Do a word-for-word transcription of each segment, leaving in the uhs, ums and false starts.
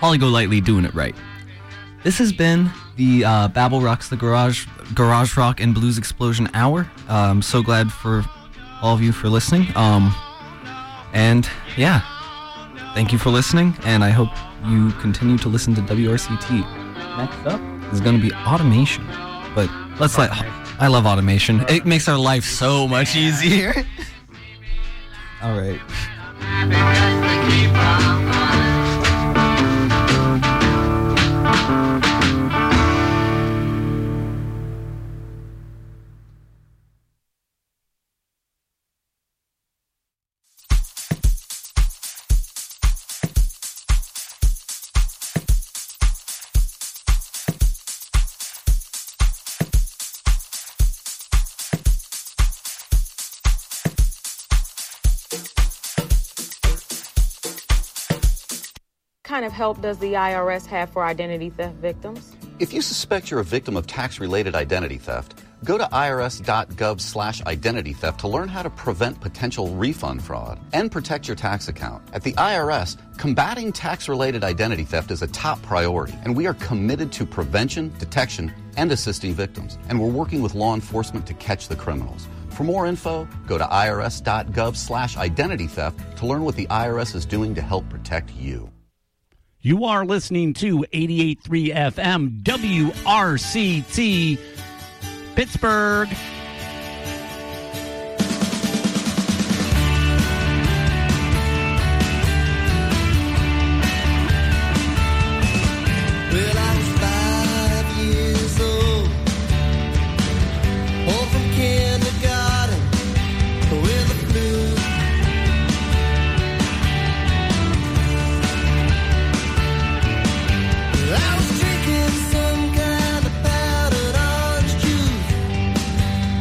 Molly Golightly doing it right. This has been the uh, Babble Rocks the Garage Garage Rock and Blues Explosion Hour. Uh, I'm so glad for all of you for listening. Um, and yeah, thank you for listening, and I hope you continue to listen to W R C T. Next up is going to be automation, but let's let. I love automation. It makes our life so much easier. All right. What kind of help does the I R S have for identity theft victims? If you suspect you're a victim of tax-related identity theft, go to irs.gov slash identity theft to learn how to prevent potential refund fraud and protect your tax account. At the I R S, combating tax-related identity theft is a top priority, and we are committed to prevention, detection, and assisting victims. And we're working with law enforcement to catch the criminals. For more info, go to irs.gov slash identity theft to learn what the I R S is doing to help protect you. You are listening to eighty-eight point three F M W R C T Pittsburgh. Well, I was five years old, home from kindergarten with the flu. I was drinking some kind of powdered orange juice.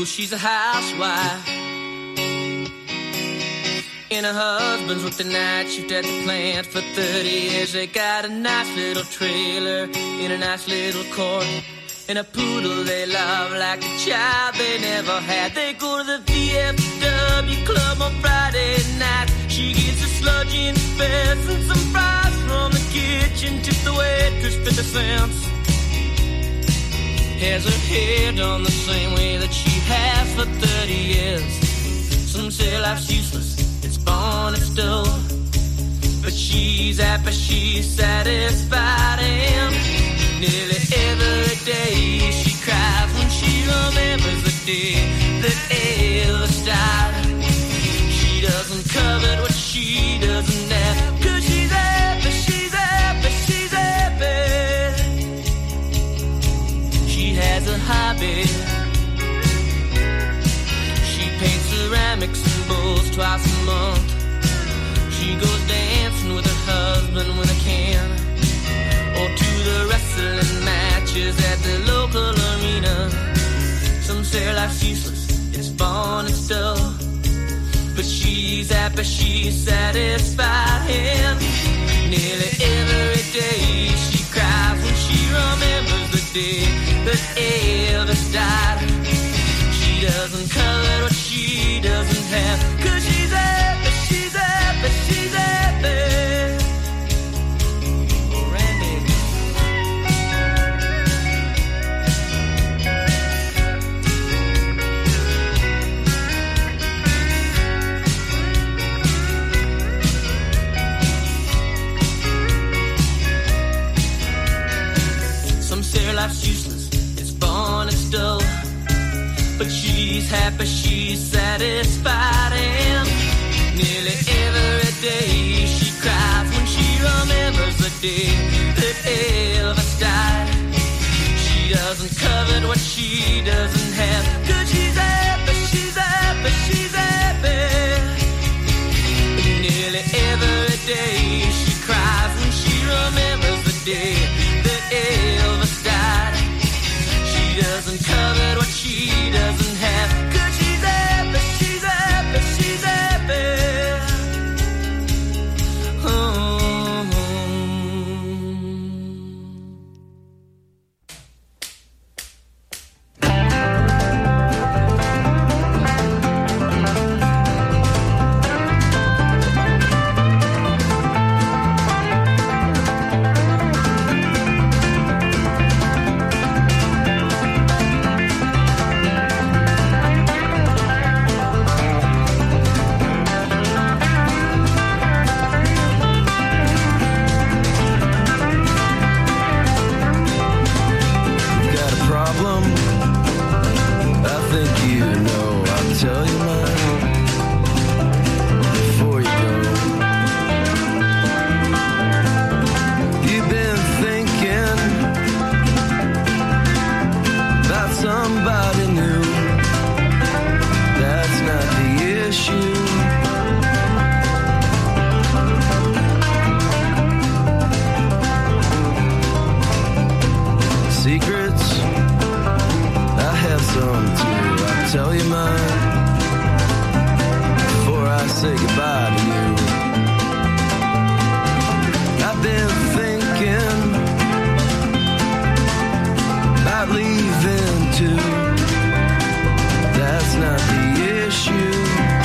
school, she's a housewife. And her husband's worked the night shift at the plant for thirty years. They got a nice little trailer in a nice little court, and a poodle they love like a child they never had. They go to the V F W club on Friday night. She gets a sludge in fest and some fries from the kitchen. Tip the waitress fifty cents. Has her hair done the same way that she has for thirty years. Some say life's useless, it's born and still, but she's happy, she's satisfied, and nearly every day she cries when she remembers the day that Elvis died. She doesn't covet what she doesn't have, 'cause she's happy, she's happy, she's happy. She has a hobby. She paints ceramics and bowls twice a month. She goes dancing with her husband when I can, or to the wrestling matches at the local arena. Some say life's useless, it's born and still, but she's happy, she's satisfied, and nearly every day she cries when she remembers the day that Elvis died. She doesn't covet what she doesn't have, 'cause she's happy, she's happy, she's happy. Oh, Randy. Some say life's useless, it's born and still, but she's happy, she's satisfied, and nearly every day she cries when she remembers the day that Elvis died. She doesn't covet what she doesn't have, 'cause she's happy, she's happy, she's happy. Nearly every day she cries when she remembers the day that Elvis died. She doesn't covet what she doesn't have, 'cause she's happy, she's happy, she's happy. Oh. Tell you mine before you go. You've been thinking about somebody new. That's not the issue. Secrets, I have some too. I'll tell you mine before I say goodbye to you. I've been thinking about leaving too. That's not the issue.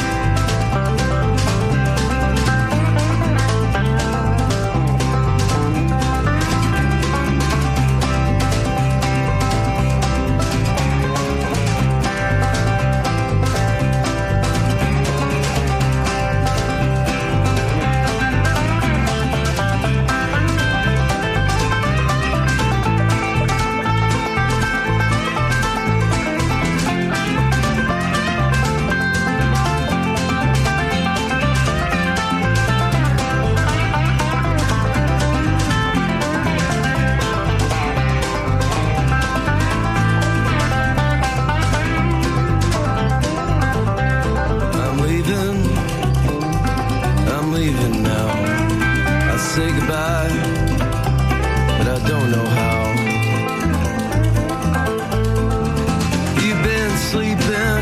Say goodbye, but I don't know how. You've been sleeping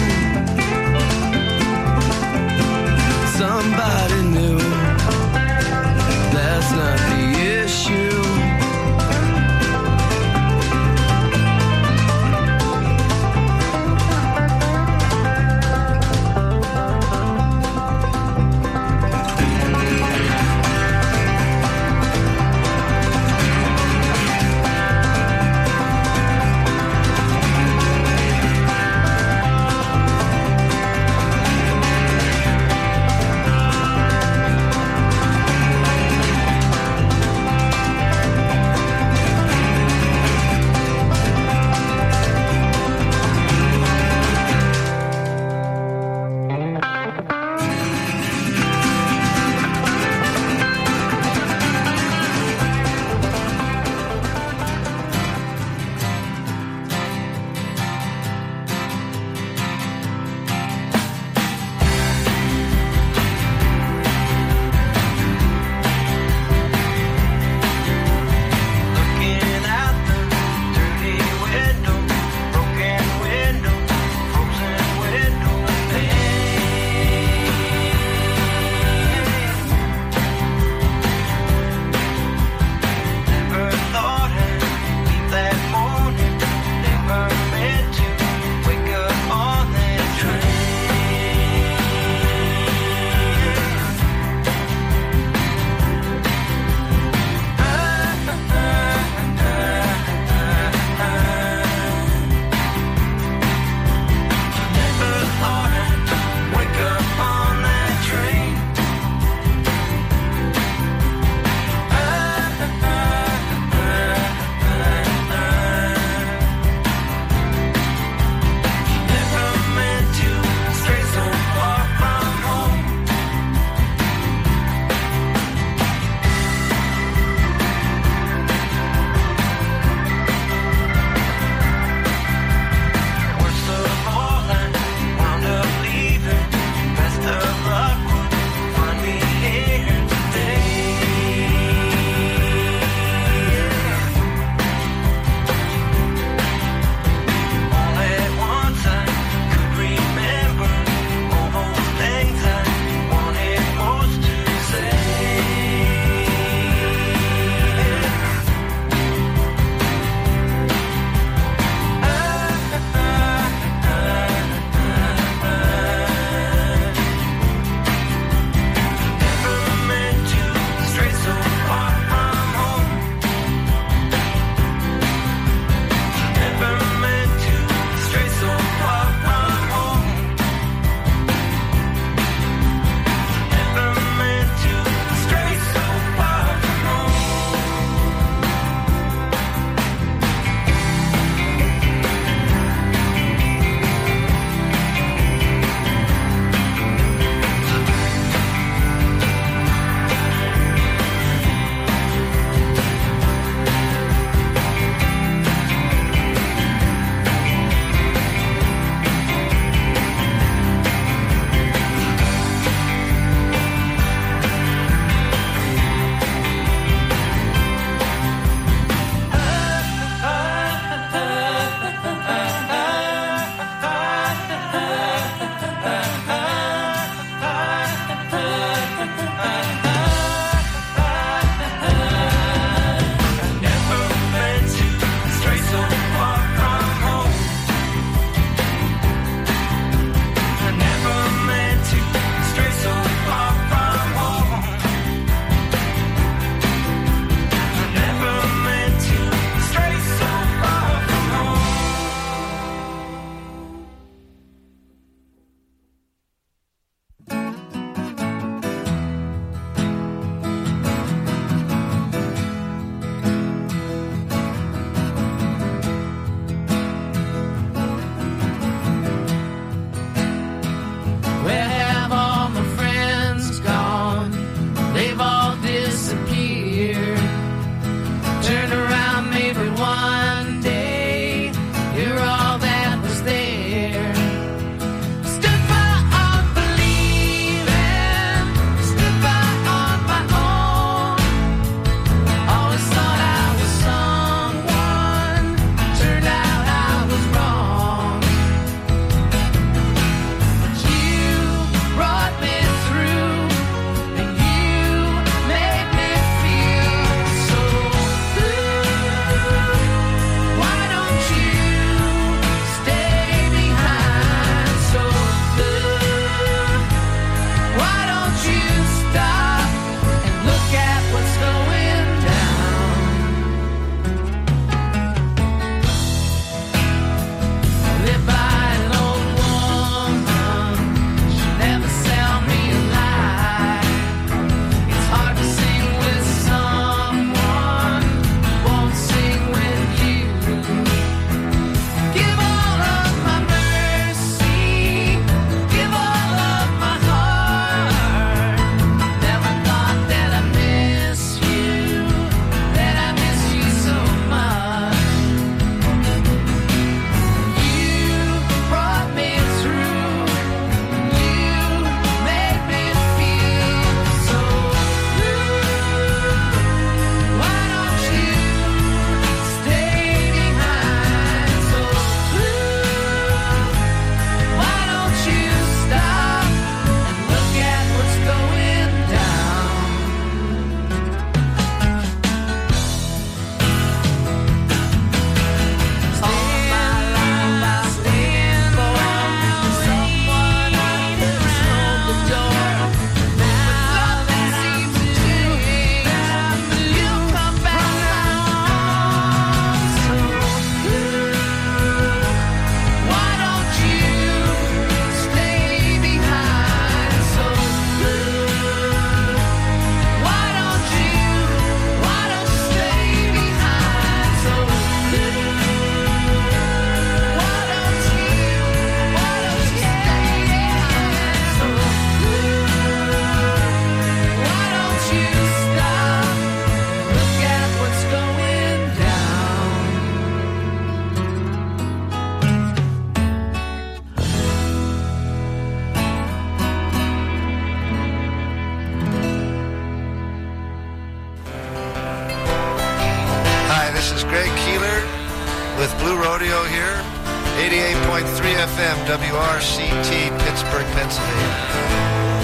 This is Greg Keeler with Blue Rodeo here, eighty-eight point three F M, W R C T, Pittsburgh, Pennsylvania.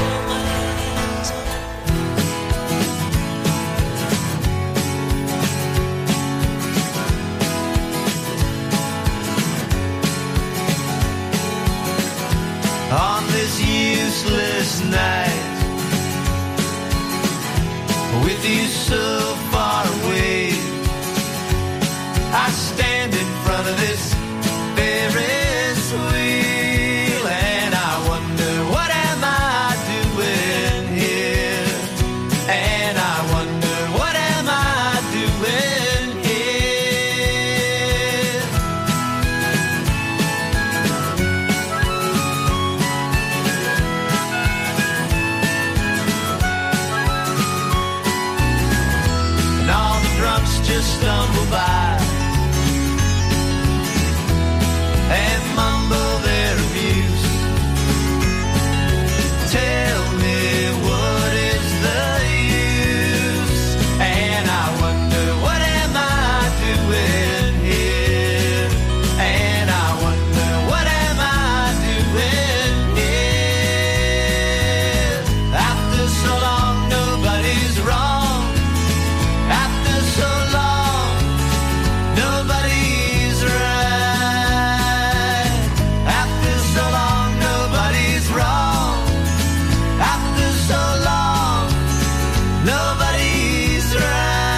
On this useless night, with you so far away, I stand in front of this Ferris wheel and I wonder, what am I doing here? And I wonder, what am I doing here? And all the drunks just stumble by and mumble their abuse. Tell me, what is the use? And I wonder, what am I doing here? And I wonder, what am I doing here? After so long, nobody's wrong. After so long, nobody's right. After so long, nobody's wrong. After so long, nobody's right.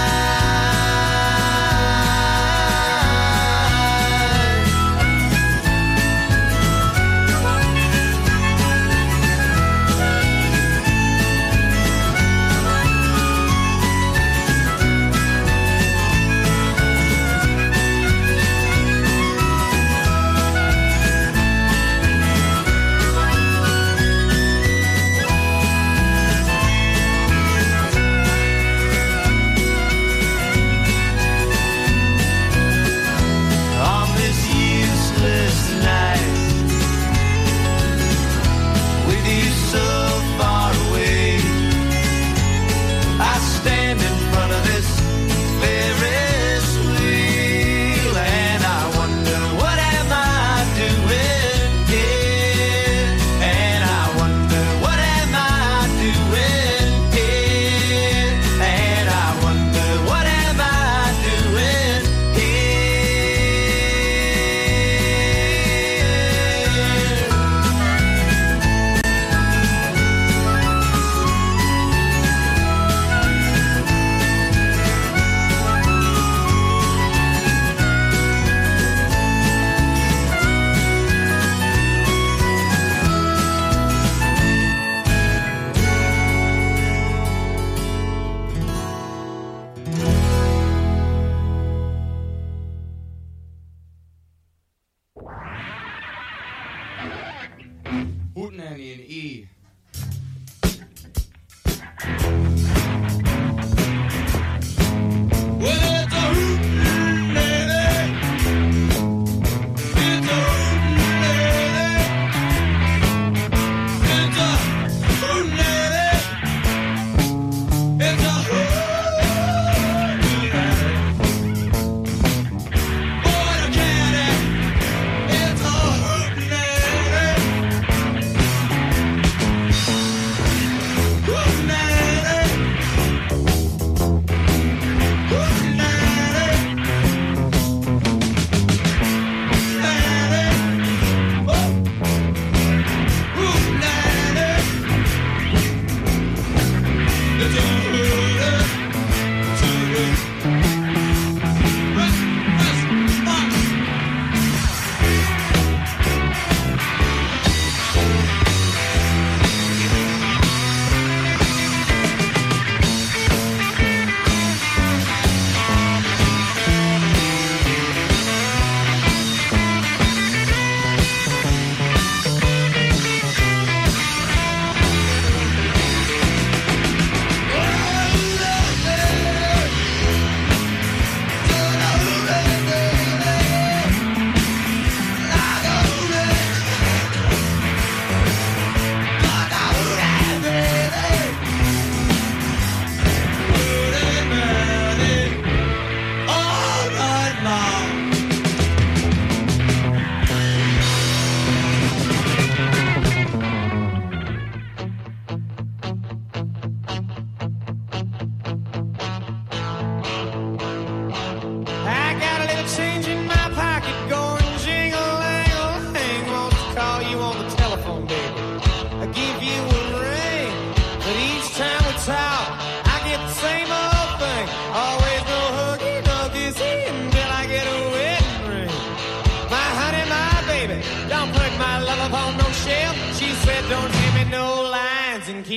On this useless night, with you so far away, I stand in front of this Ferris wheel and I wonder, what am I doing here? And I wonder, what am I doing here? And I wonder, what am I doing here? Hootenanny and E. Well, it's a hootenanny. It's a hootenanny. It's a hootenanny. It's a hootenanny. Boy, the candy. It's a hootenanny.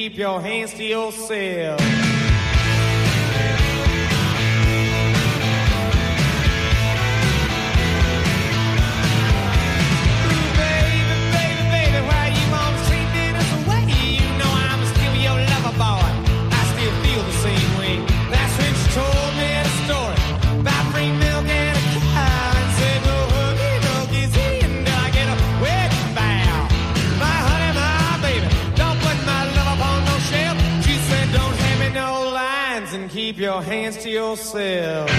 keep your hands to yourself. Keep your hands to yourself.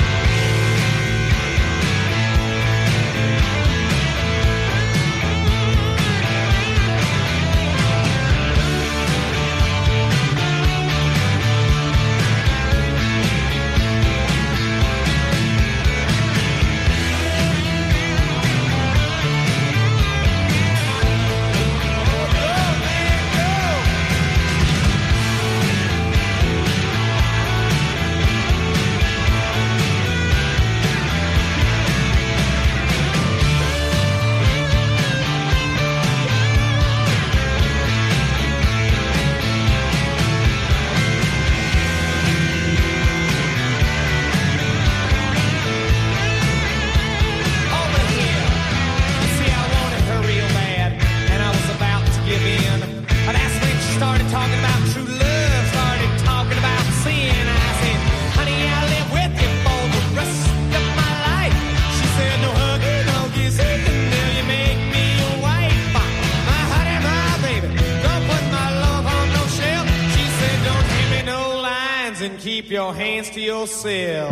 Keep your hands to yourself.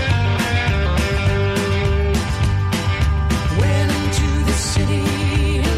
City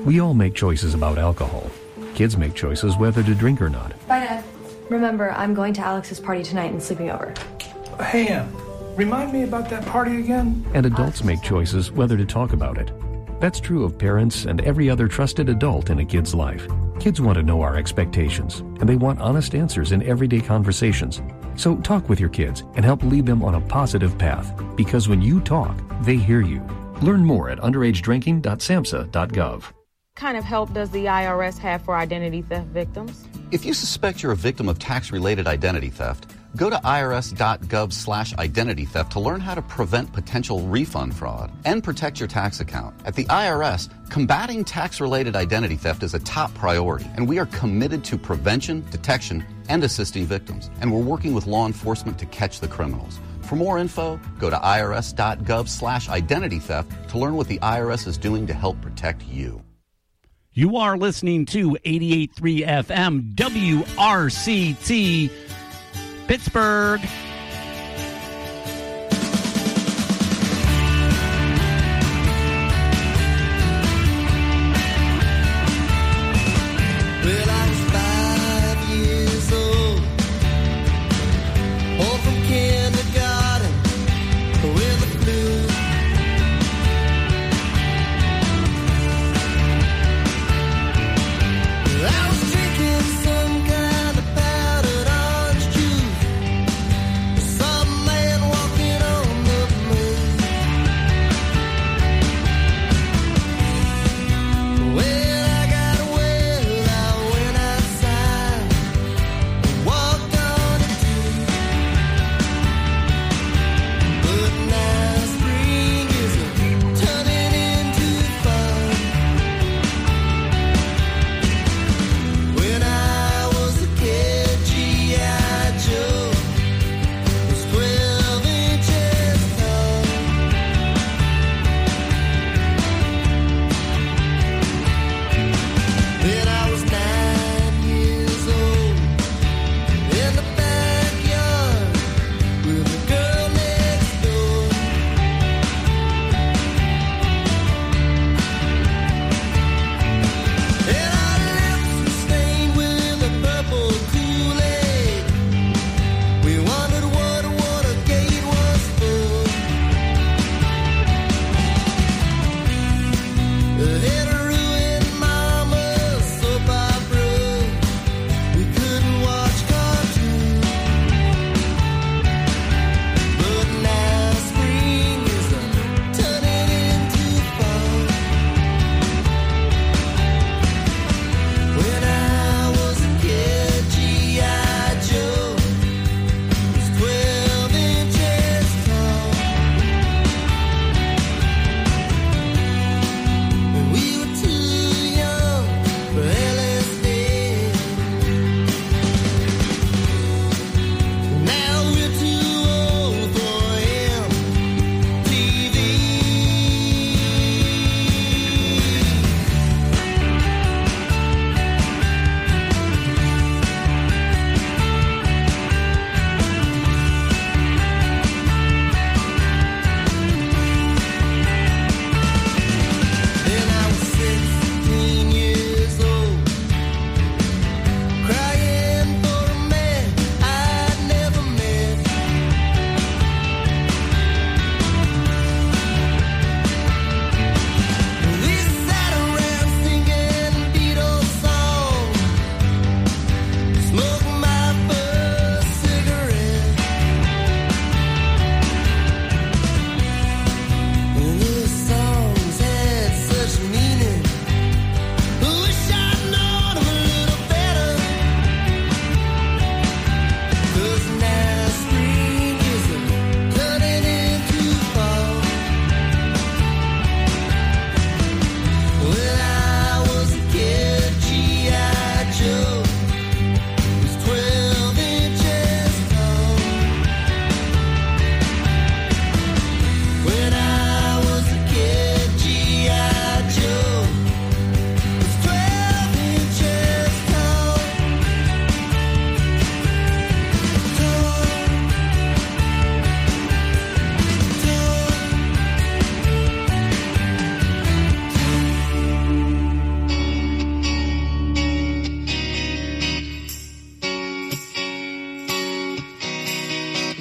We all make choices about alcohol. Kids make choices whether to drink or not. Bye, Dad. Remember, I'm going to Alex's party tonight and sleeping over. Hey, Em, remind me about that party again? And adults make choices whether to talk about it. That's true of parents and every other trusted adult in a kid's life. Kids want to know our expectations, and they want honest answers in everyday conversations. So talk with your kids and help lead them on a positive path, because when you talk, they hear you. Learn more at underage drinking dot samhsa dot gov. What kind of help does the I R S have for identity theft victims? If you suspect you're a victim of tax-related identity theft, go to I R S dot gov slash identity theft to learn how to prevent potential refund fraud and protect your tax account. At the I R S, combating tax-related identity theft is a top priority, and we are committed to prevention, detection, and assisting victims. And we're working with law enforcement to catch the criminals. For more info, go to I R S dot gov slash identity theft to learn what the I R S is doing to help protect you. You are listening to eighty-eight point three F M W R C T Pittsburgh. Well, I was five years old, home from kindergarten with the flu. I was drinking some kind of powdered orange juice.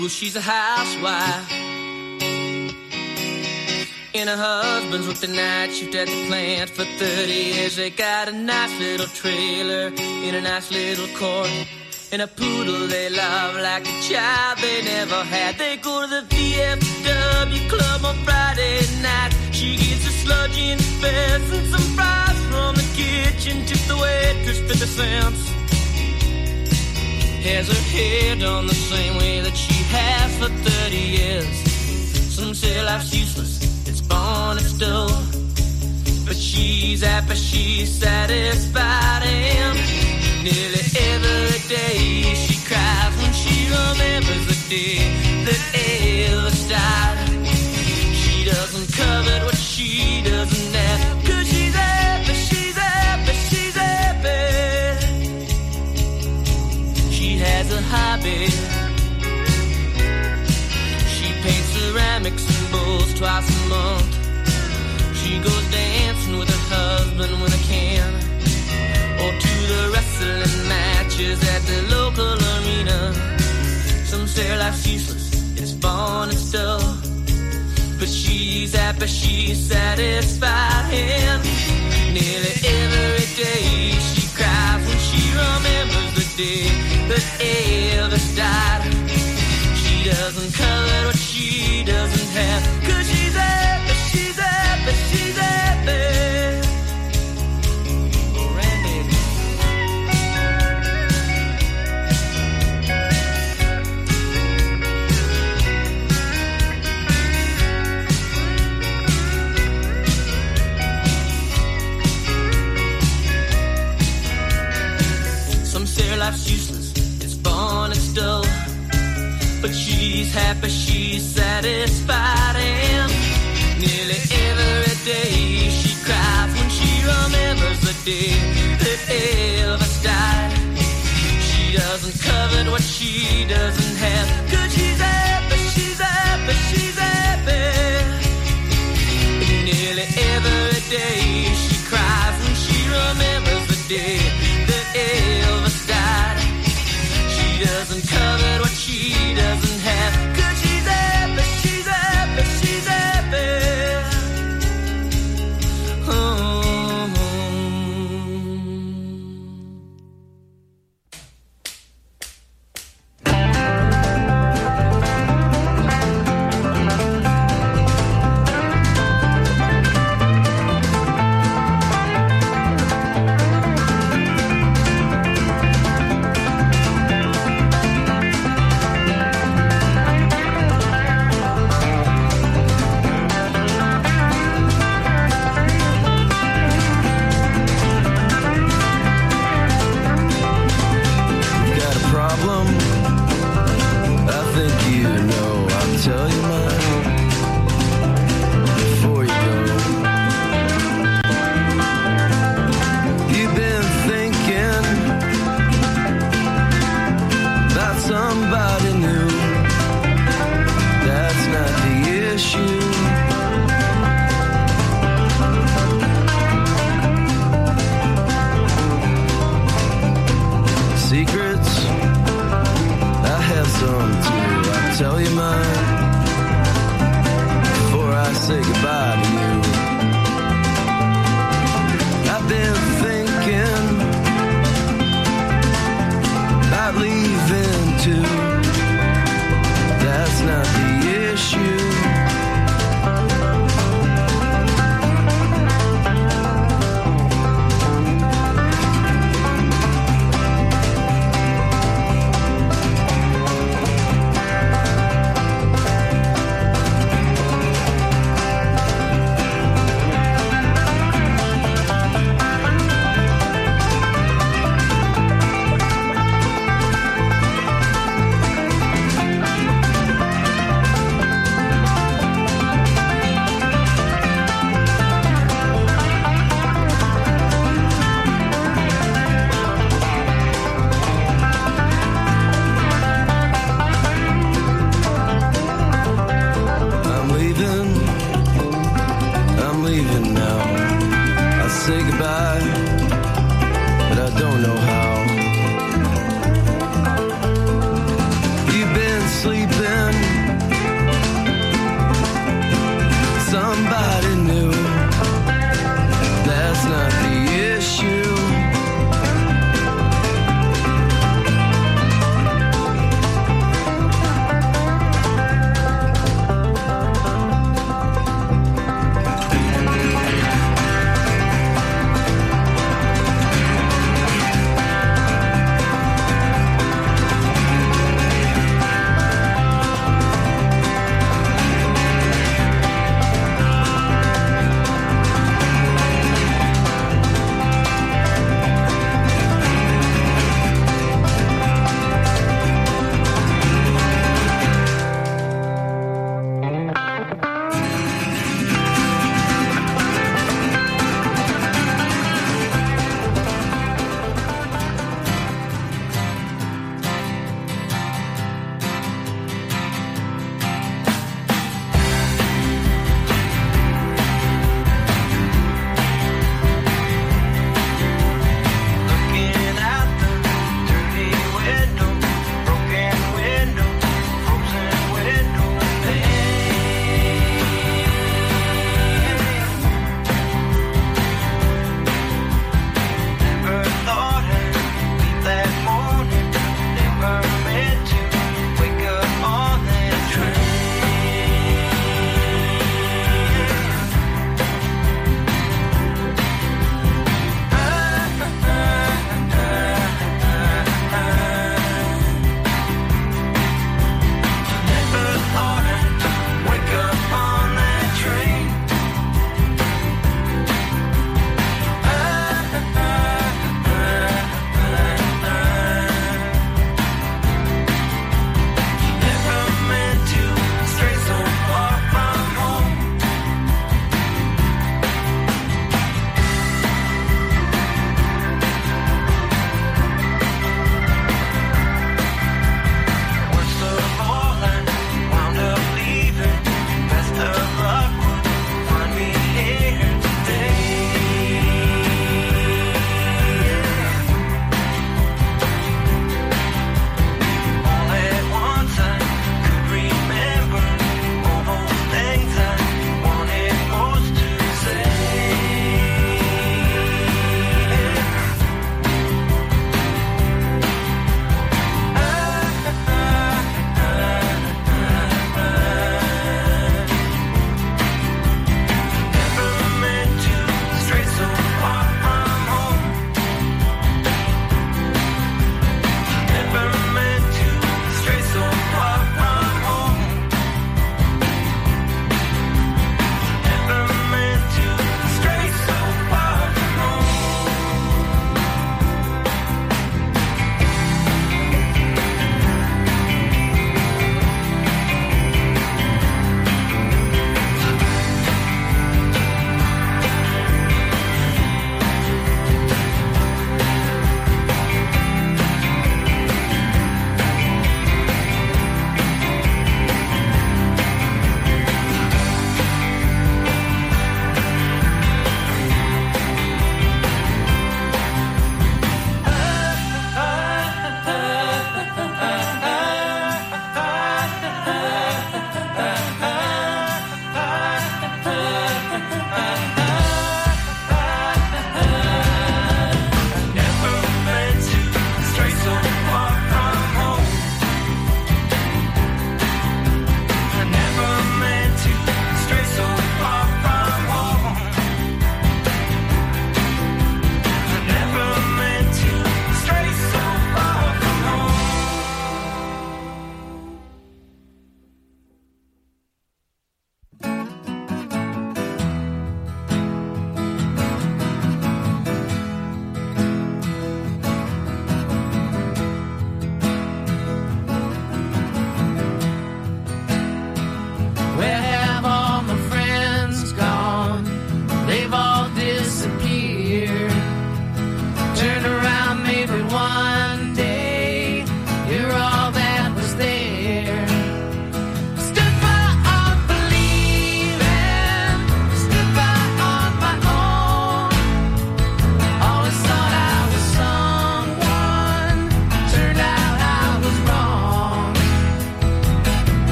Well, she's a housewife, and her husband's worked the night shift at the plant for thirty years. They got a nice little trailer in a nice little court, and a poodle they love like a child they never had. They go to the V F W club on Friday night. She gets a sludgy and fast and some fries from the kitchen. Tip the waitress fifty cents. Has her hair done the same way that she has for thirty years. Some say life's useless, it's born, it's dull, but she's happy, she's satisfied, and nearly every day she cries when she remembers the day that Elvis died. She doesn't covet what she doesn't have, 'cause she's happy, she's happy, she's happy. She has a hobby. She paints ceramics and bowls twice a month. She goes dancing with her husband when I can, or to the wrestling matches at the local arena. Some say life's useless, it's born, it's dull, but she's happy, she's satisfied, and nearly every day she cries when she remembers the day that Elvis died. She doesn't covet what she doesn't have, 'cause she's happy, she's happy, she's happy. Life's useless, it's born, it's dull, but she's happy, she's satisfied, and nearly every day she cries when she remembers the day that Elvis died. She doesn't covet what she doesn't have, 'cause she's happy, she's happy, she's happy. And nearly every day she cries when she remembers the day that Elvis died. She doesn't covet what she doesn't have, 'cause she's happy, she's happy, she's happy. Oh.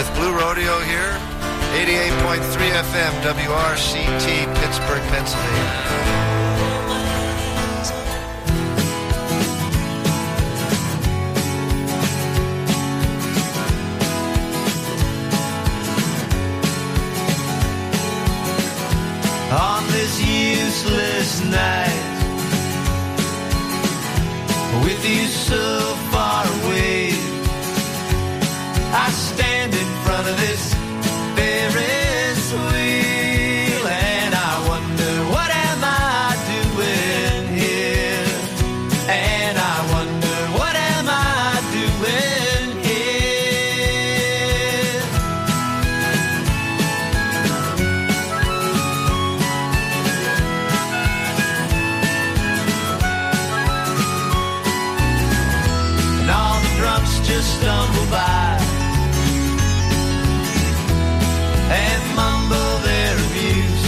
with Blue Rodeo here. eighty-eight point three F M, W R C T, Pittsburgh, Pennsylvania. On this useless night, with you so far away, I stand in front of this Ferris wheel and I wonder, what am I doing here? And I wonder, what am I doing here? And all the drunks just stumble by and mumble their abuse.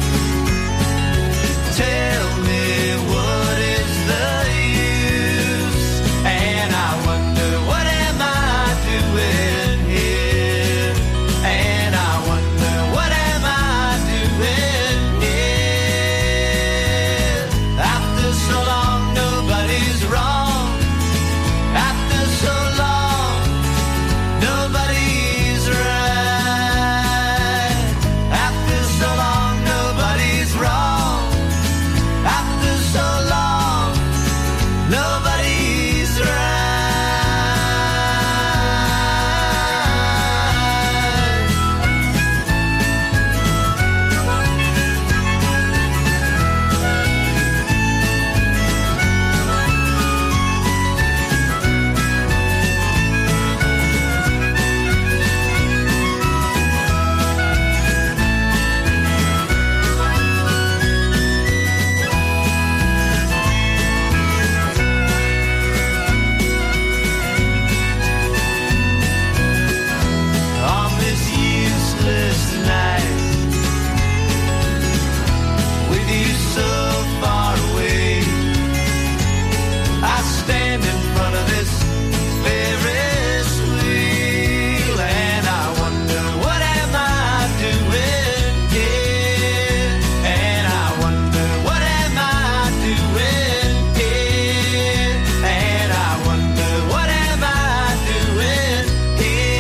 Tell me, what is the use? And I wonder, what am I doing here? And I wonder, what am I doing here? After so long, nobody's wrong. After so long, nobody's right. After so long, nobody's wrong. After so long, nobody's right. On this useless night, with you so far away, I stand in front of this Ferris wheel and I wonder, what am I doing here? And I wonder, what am I doing here? And I wonder, what am I doing here?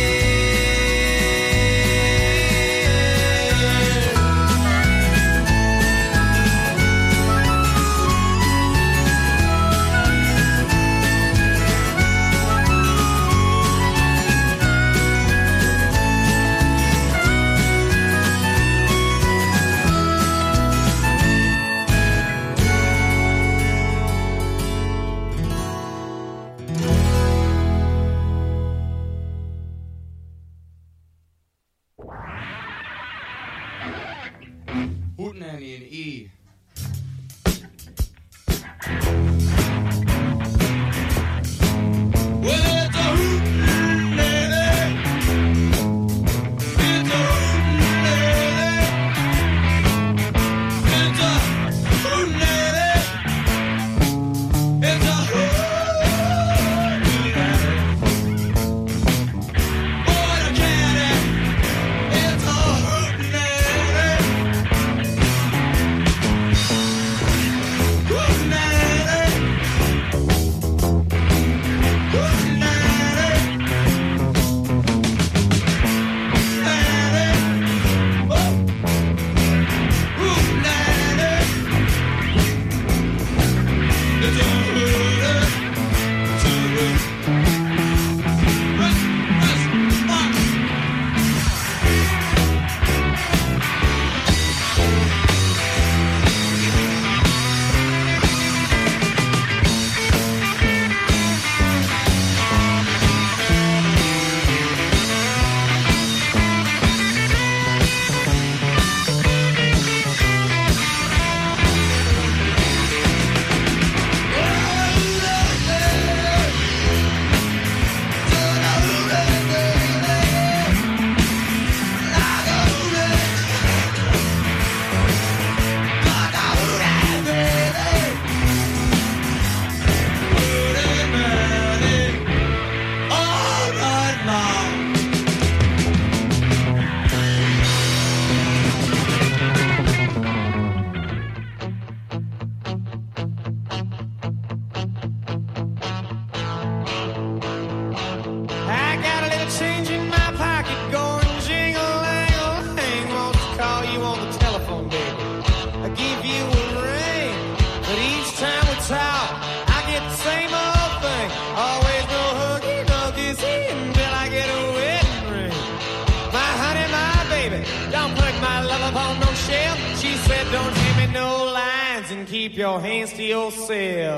Hootenanny and E. Well, it's a hootenanny. It's a hootenanny. It's a hootenanny. It's a hootenanny. Boy, the candy. It's a hootenanny. baby, don't put my love up on no shelf. She said, don't hand me no lines and keep your hands to yourself.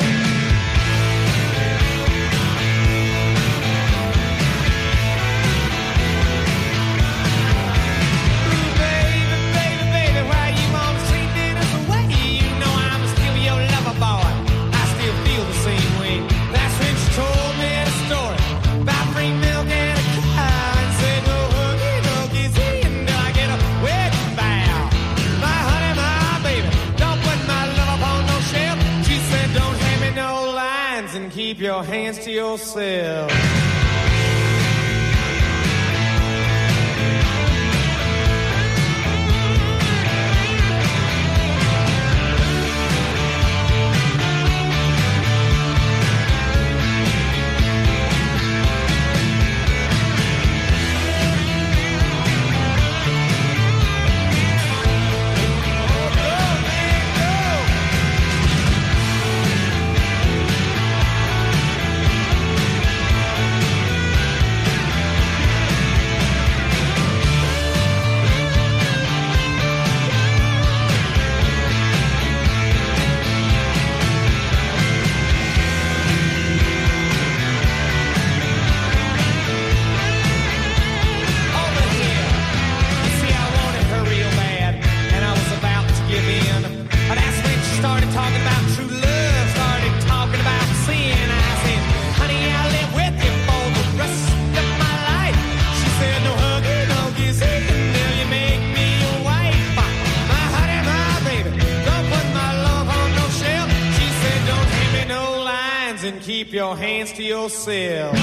Keep your hands to yourself. Keep your hands to yourself.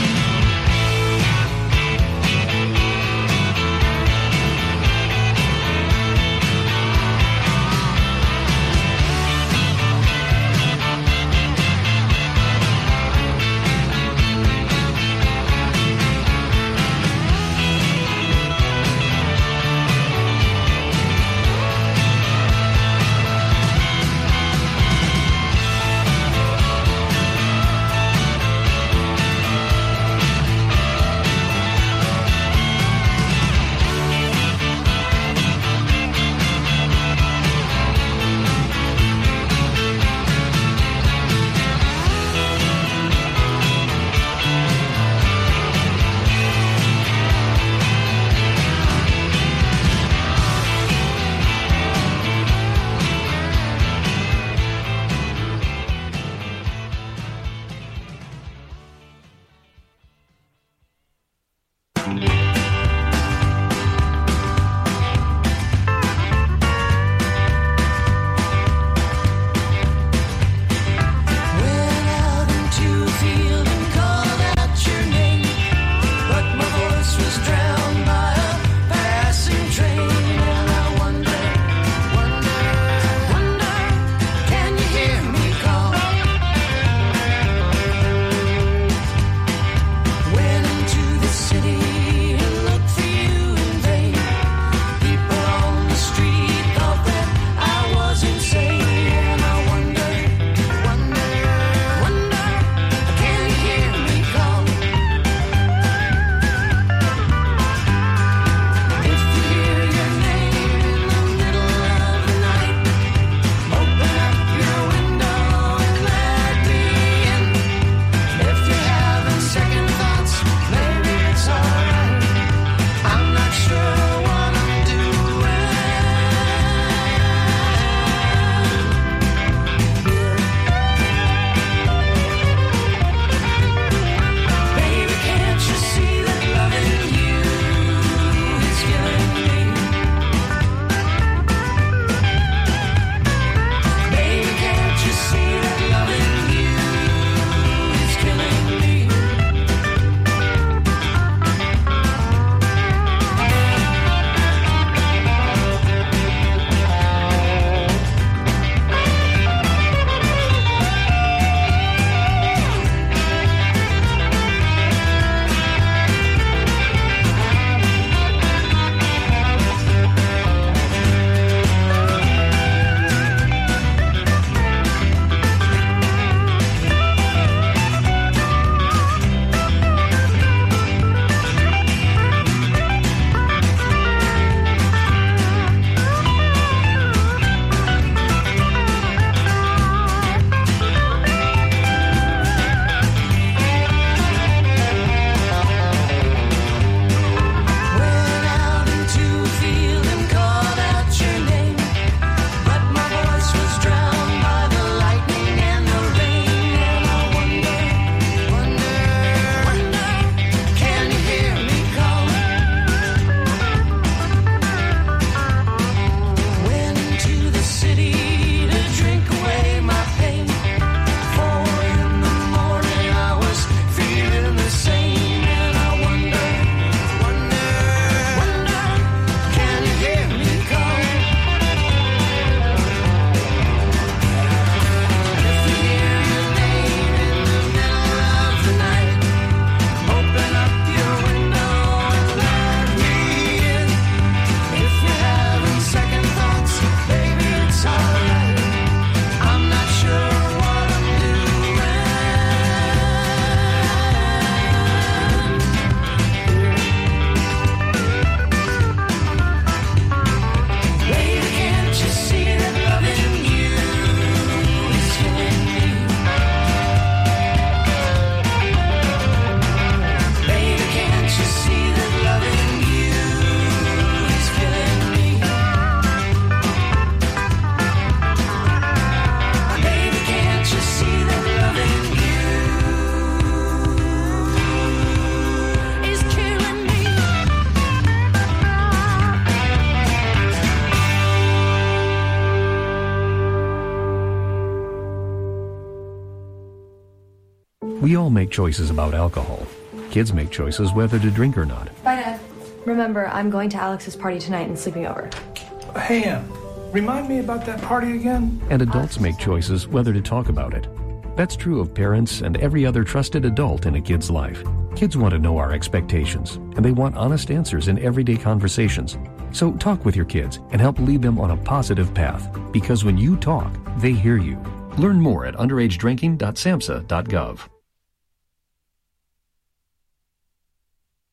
We all make choices about alcohol. Kids make choices whether to drink or not. Bye, Dad. Remember, I'm going to Alex's party tonight and sleeping over. Hey, Em, remind me about that party again? And adults make choices whether to talk about it. That's true of parents and every other trusted adult in a kid's life. Kids want to know our expectations, and they want honest answers in everyday conversations. So talk with your kids and help lead them on a positive path, because when you talk, they hear you. Learn more at underage drinking dot samhsa dot gov.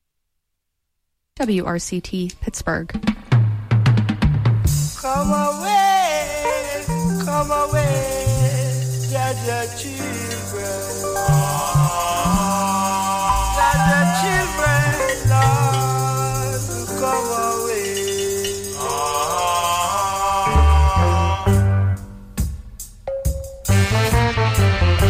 W R C T Pittsburgh. Come away.